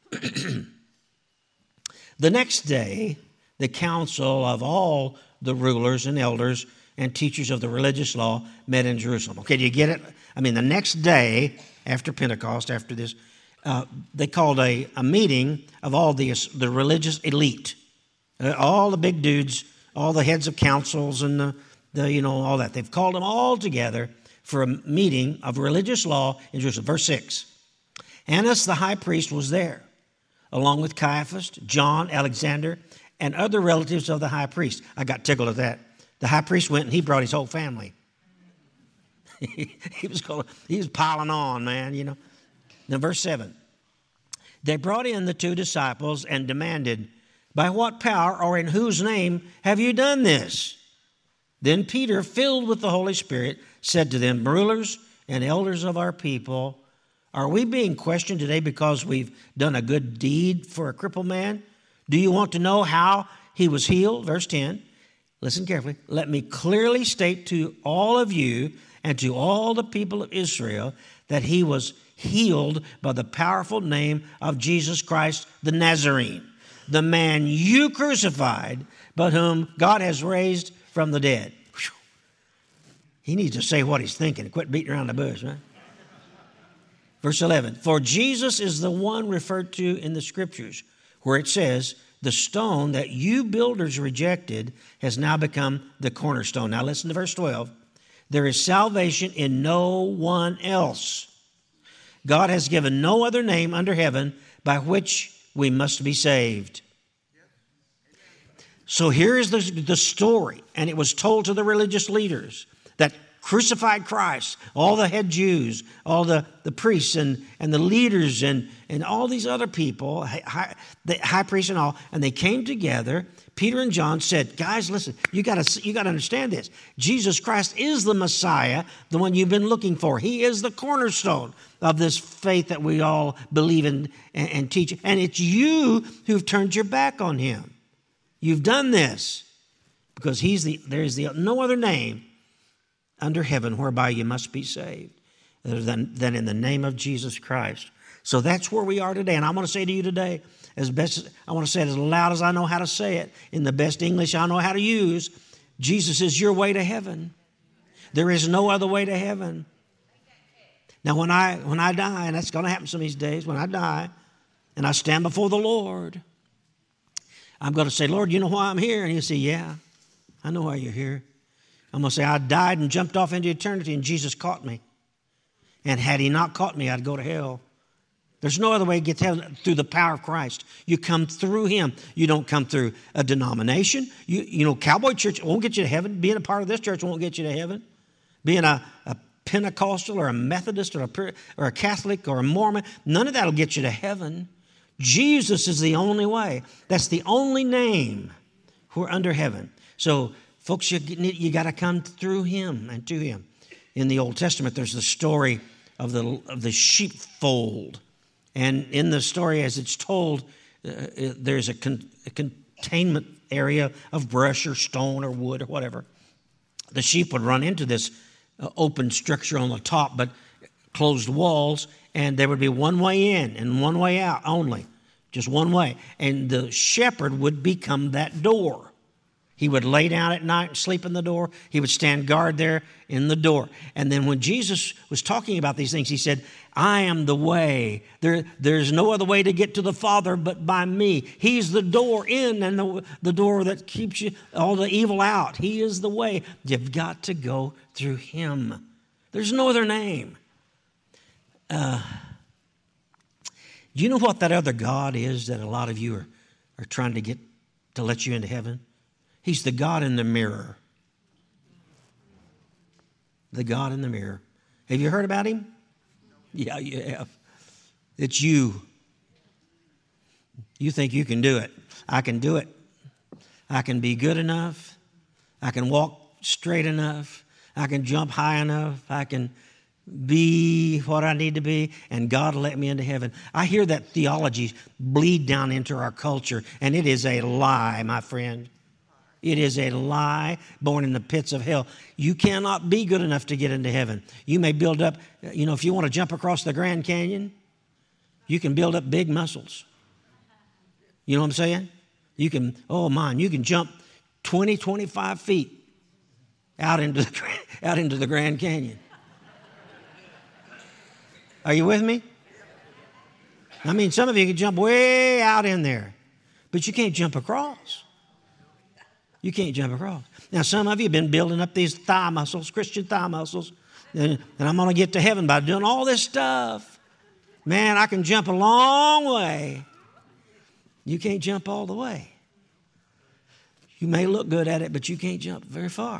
The next day, the council of all the rulers and elders and teachers of the religious law met in Jerusalem. Okay, do you get it? I mean, the next day after Pentecost, after this, they called a meeting of all the religious elite, all the big dudes, all the heads of councils and all that. They've called them all together for a meeting of religious law in Jerusalem. Verse 6. Annas the high priest was there, along with Caiaphas, John, Alexander, and other relatives of the high priest. I got tickled at that. The high priest went and he brought his whole family. he was piling on, man, Now, verse 7. They brought in the 2 disciples and demanded, by what power or in whose name have you done this? Then Peter, filled with the Holy Spirit, said to them, rulers and elders of our people, are we being questioned today because we've done a good deed for a crippled man? Do you want to know how he was healed? Verse 10. Listen carefully. Let me clearly state to all of you and to all the people of Israel that he was healed by the powerful name of Jesus Christ the Nazarene, the man you crucified, but whom God has raised from the dead. Whew. He needs to say what he's thinking and quit beating around the bush, right? Verse 11, for Jesus is the one referred to in the Scriptures where it says, the stone that you builders rejected has now become the cornerstone. Now listen to verse 12. There is salvation in no one else. God has given no other name under heaven by which we must be saved. So here is the story, and it was told to the religious leaders that crucified Christ, all the head Jews, all the priests and the leaders and all these other people, the high priests and all, and they came together. Peter and John said, guys, listen, you got to understand this. Jesus Christ is the Messiah, the one you've been looking for. He is the cornerstone of this faith that we all believe in and teach. And it's you who've turned your back on him. You've done this because there's no other name under heaven whereby you must be saved than in the name of Jesus Christ. So that's where we are today. And I'm going to say to you today, I want to say it as loud as I know how to say it, in the best English I know how to use, Jesus is your way to heaven. There is no other way to heaven. Now, when I die, and that's going to happen some of these days, when I die and I stand before the Lord, I'm going to say, Lord, you know why I'm here? And he'll say, yeah, I know why you're here. I'm going to say, I died and jumped off into eternity and Jesus caught me. And had he not caught me, I'd go to hell. There's no other way to get to heaven through the power of Christ. You come through him. You don't come through a denomination. Cowboy church won't get you to heaven. Being a part of this church won't get you to heaven. Being a Pentecostal or a Methodist or a Catholic or a Mormon, none of that will get you to heaven. Jesus is the only way. That's the only name who are under heaven. So, folks, you got to come through him and to him. In the Old Testament, there's the story of the sheepfold. And in the story as it's told, there's a containment area of brush or stone or wood or whatever. The sheep would run into this open structure on the top, but closed walls, and there would be one way in and one way out only, just one way. And the shepherd would become that door. He would lay down at night and sleep in the door. He would stand guard there in the door. And then when Jesus was talking about these things, he said, I am the way. There's no other way to get to the Father but by me. He's the door in and the door that keeps you all the evil out. He is the way. You've got to go through him. There's no other name. Do you know what that other God is that a lot of you are trying to get to let you into heaven? He's the God in the mirror. The God in the mirror. Have you heard about him? Yeah, you have. It's you. You think you can do it. I can do it. I can be good enough. I can walk straight enough. I can jump high enough. I can be what I need to be, and God will let me into heaven. I hear that theology bleed down into our culture, and it is a lie, my friend. It is a lie born in the pits of hell. You cannot be good enough to get into heaven. You may build up, if you want to jump across the Grand Canyon, you can build up big muscles. You know what I'm saying? You can jump 20, 25 feet out into the Grand Canyon. Are you with me? I mean, some of you can jump way out in there, but you can't jump across. You can't jump across. Now, some of you have been building up these thigh muscles, Christian thigh muscles, and I'm going to get to heaven by doing all this stuff. Man, I can jump a long way. You can't jump all the way. You may look good at it, but you can't jump very far.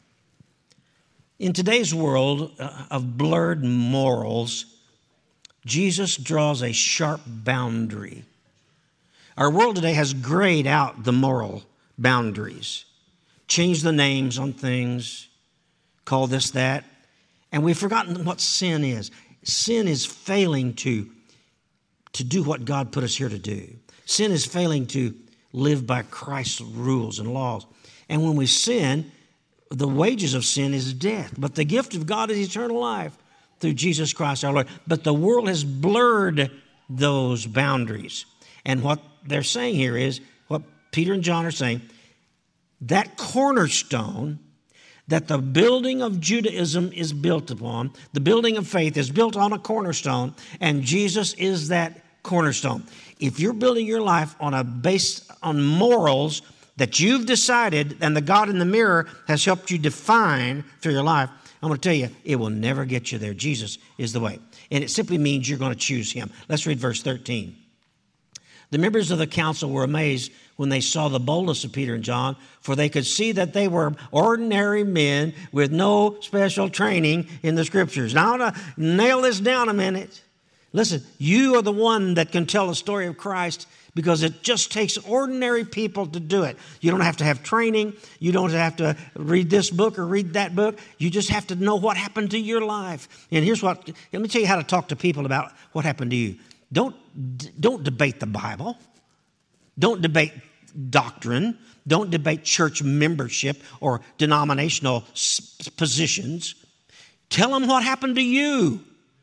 In today's world of blurred morals, Jesus draws a sharp boundary. Our world today has grayed out the moral boundaries, changed the names on things, call this that, and we've forgotten what sin is. Sin is failing to do what God put us here to do. Sin is failing to live by Christ's rules and laws. And when we sin, the wages of sin is death, but the gift of God is eternal life through Jesus Christ our Lord. But the world has blurred those boundaries. And what they're saying here is, what Peter and John are saying, that cornerstone that the building of Judaism is built upon, the building of faith is built on a cornerstone, and Jesus is that cornerstone. If you're building your life based on morals that you've decided and the God in the mirror has helped you define for your life, I'm going to tell you, it will never get you there. Jesus is the way. And it simply means you're going to choose him. Let's read verse 13. The members of the council were amazed when they saw the boldness of Peter and John, for they could see that they were ordinary men with no special training in the Scriptures. Now, I want to nail this down a minute. Listen, you are the one that can tell the story of Christ because it just takes ordinary people to do it. You don't have to have training. You don't have to read this book or read that book. You just have to know what happened to your life. And let me tell you how to talk to people about what happened to you. Don't debate the Bible. Don't debate doctrine. Don't debate church membership or denominational positions. Tell them what happened to you.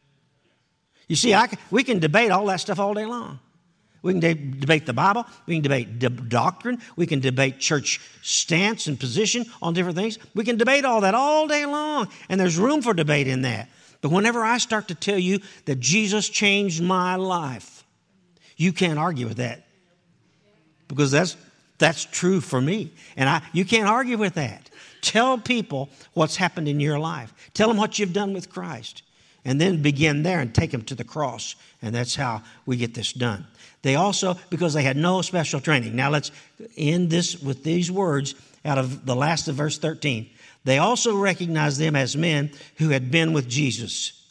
You see, we can debate all that stuff all day long. We can debate the Bible. We can debate doctrine. We can debate church stance and position on different things. We can debate all that all day long, and there's room for debate in that. But whenever I start to tell you that Jesus changed my life, you can't argue with that because that's true for me. And you can't argue with that. Tell people what's happened in your life. Tell them what you've done with Christ. And then begin there and take them to the cross. And that's how we get this done. They also, because they had no special training. Now let's end this with these words out of the last of verse 13. They also recognized them as men who had been with Jesus.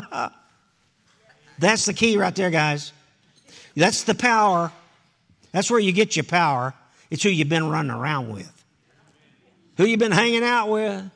That's the key right there, guys. That's the power. That's where you get your power. It's who you've been running around with. Who you've been hanging out with.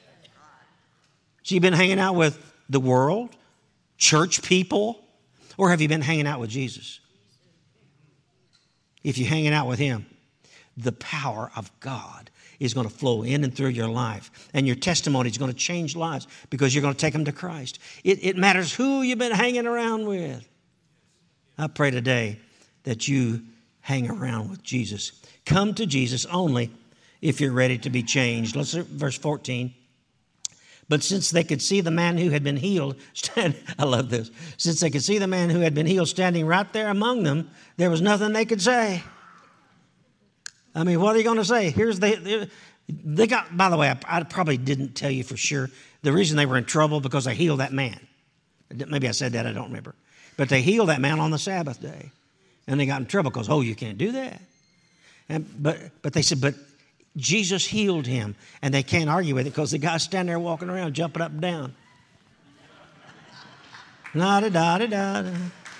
So you've been hanging out with the world, church people, or have you been hanging out with Jesus? If you're hanging out with him, the power of God is going to flow in and through your life. And your testimony is going to change lives because you're going to take them to Christ. It matters who you've been hanging around with. I pray today that you hang around with Jesus. Come to Jesus only if you're ready to be changed. Let's look at verse 14. But since they could see the man who had been healed, I love this. Since they could see the man who had been healed standing right there among them, there was nothing they could say. I mean, what are you going to say? They got, by the way, I probably didn't tell you for sure. The reason they were in trouble because they healed that man. Maybe I said that, I don't remember. But they healed that man on the Sabbath day. And they got in trouble because, you can't do that. But they said, but Jesus healed him. And they can't argue with it because the guy's standing there walking around, jumping up and down. La-da-da-da-da.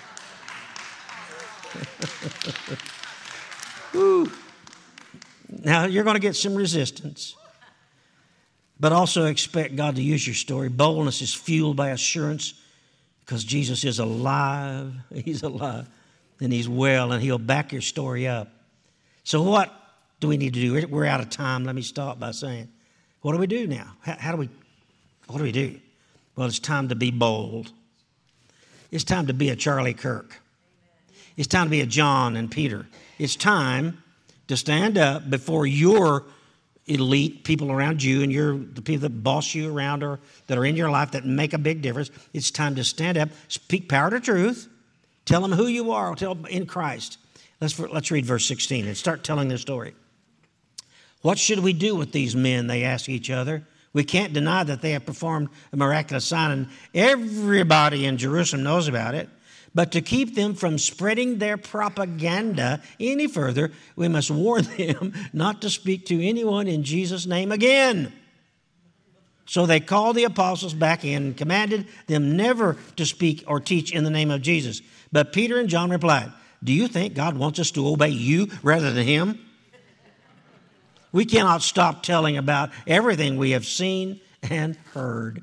Now, you're going to get some resistance. But also expect God to use your story. Boldness is fueled by assurance because Jesus is alive. He's alive. And He's well, and He'll back your story up. So what do we need to do? We're out of time. Let me start by saying, what do we do now? What do we do? Well, it's time to be bold. It's time to be a Charlie Kirk. It's time to be a John and Peter. It's time to stand up before your elite people around you and the people that boss you around or that are in your life that make a big difference. It's time to stand up, speak power to truth, tell them who you are, tell them in Christ. Let's read verse 16 and start telling the story. What should we do with these men? They ask each other. We can't deny that they have performed a miraculous sign, and everybody in Jerusalem knows about it. But to keep them from spreading their propaganda any further, we must warn them not to speak to anyone in Jesus' name again. So they called the apostles back in and commanded them never to speak or teach in the name of Jesus. But Peter and John replied, do you think God wants us to obey you rather than Him? We cannot stop telling about everything we have seen and heard.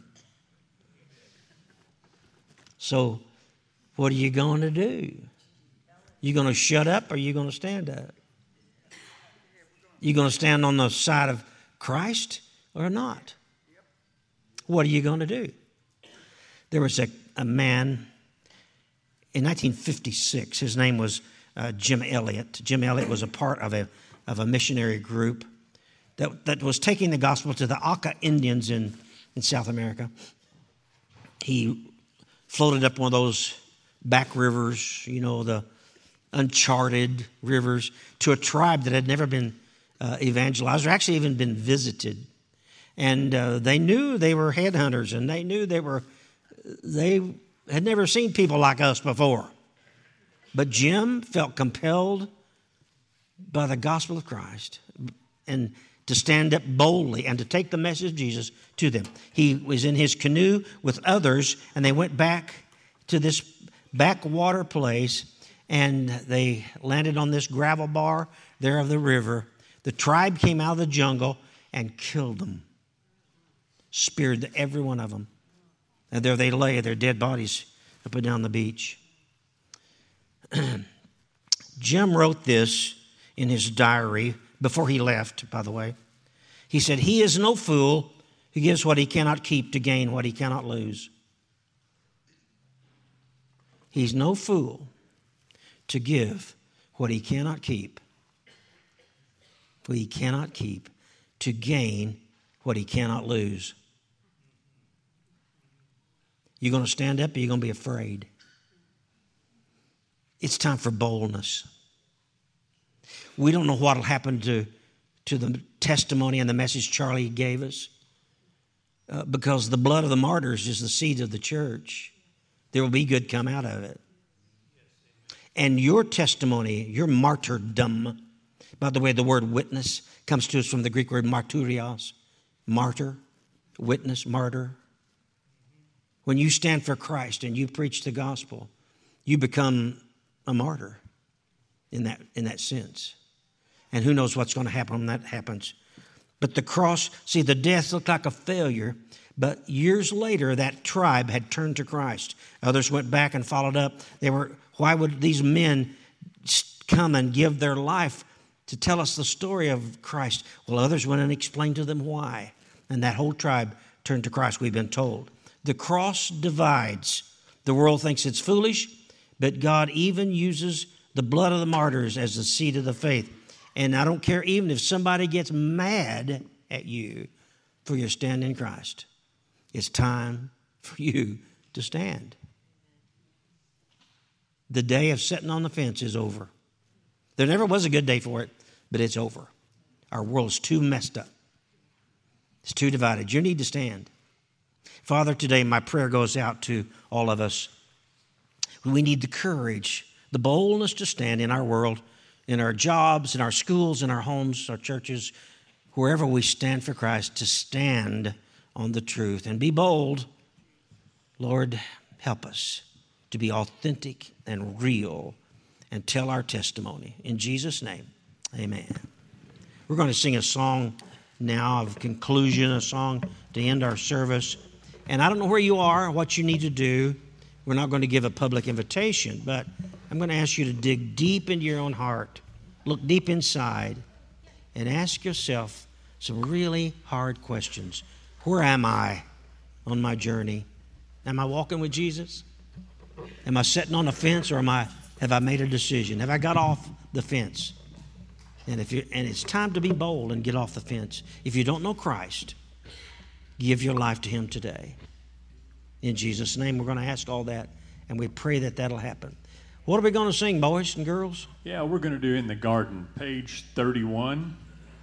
So, what are you going to do? You going to shut up or are you going to stand up? You going to stand on the side of Christ or not? What are you going to do? There was a man in 1956. His name was Jim Elliot. Jim Elliot was a part of a missionary group that was taking the gospel to the Auca Indians in South America. He floated up one of those back rivers, the uncharted rivers, to a tribe that had never been evangelized or actually even been visited. And they knew they were headhunters, and they knew they had never seen people like us before. But Jim felt compelled by the gospel of Christ and to stand up boldly and to take the message of Jesus to them. He was in his canoe with others, and they went back to this backwater place, and they landed on this gravel bar there of the river. The tribe came out of the jungle and killed them, speared every one of them. And there they lay, their dead bodies up and down the beach. Jim wrote this in his diary before he left, by the way. He said, he is no fool who gives what he cannot keep to gain what he cannot lose. He's no fool to give what he cannot keep. What he cannot keep to gain what he cannot lose. You going to stand up or you going to be afraid? It's time for boldness. We don't know what will happen to the testimony and the message Charlie gave us because the blood of the martyrs is the seed of the church. There will be good come out of it. And your testimony, your martyrdom, by the way, the word witness comes to us from the Greek word martyrios, martyr, witness, martyr. When you stand for Christ and you preach the gospel, you become a martyr in that sense. And who knows what's going to happen when that happens. But the cross, see, the death looked like a failure, but years later, that tribe had turned to Christ. Others went back and followed up. Why would these men come and give their life to tell us the story of Christ? Well, others went and explained to them why. And that whole tribe turned to Christ, we've been told. The cross divides. The world thinks it's foolish, but God even uses the blood of the martyrs as the seed of the faith. And I don't care even if somebody gets mad at you for your stand in Christ. It's time for you to stand. The day of sitting on the fence is over. There never was a good day for it, but it's over. Our world is too messed up. It's too divided. You need to stand. Father, today my prayer goes out to all of us. We need the courage, the boldness to stand in our world, in our jobs, in our schools, in our homes, our churches, wherever we stand for Christ, to stand on the truth and be bold. Lord, help us to be authentic and real and tell our testimony. In Jesus' name, amen. We're going to sing a song now of conclusion, a song to end our service. And I don't know where you are, what you need to do. We're not going to give a public invitation, but I'm going to ask you to dig deep into your own heart, look deep inside, and ask yourself some really hard questions. Where am I on my journey? Am I walking with Jesus? Am I sitting on a fence, or have I made a decision? Have I got off the fence? And it's time to be bold and get off the fence. If you don't know Christ, give your life to Him today. In Jesus' name, we're going to ask all that, and we pray that that'll happen. What are we going to sing, boys and girls? Yeah, we're going to do In the Garden, page 31.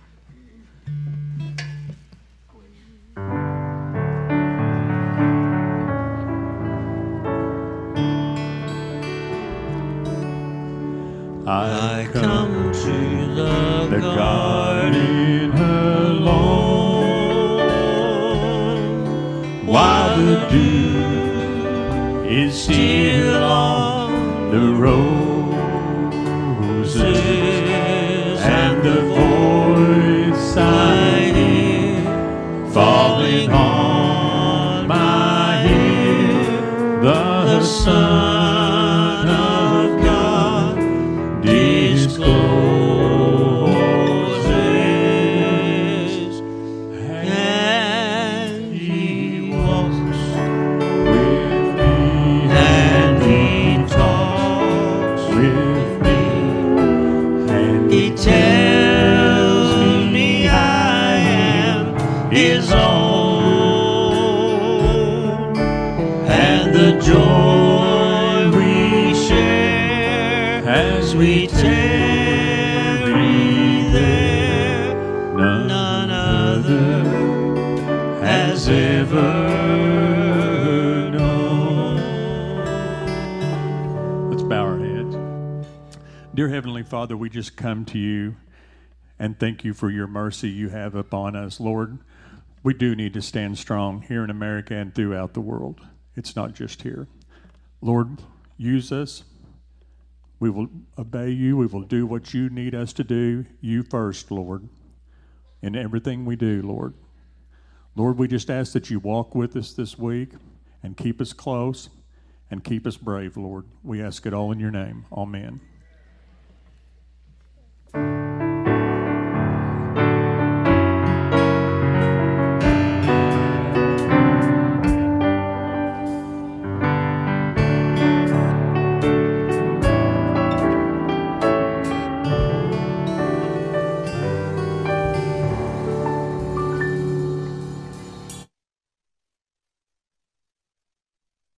I come to the garden alone, while the dew is still on the roses, and the voice I hear falling on my ear, the Son of God discloses, and He walks with me, and He talks with me, and He tells me I am His own, and the joy we share as we tarry there, none other has ever known. Let's bow our heads. Dear Heavenly Father, we just come to you and thank you for your mercy you have upon us. Lord, we do need to stand strong here in America and throughout the world. It's not just here. Lord, use us. We will obey you. We will do what you need us to do. You first, Lord, in everything we do, Lord. Lord, we just ask that you walk with us this week and keep us close and keep us brave, Lord. We ask it all in your name. Amen.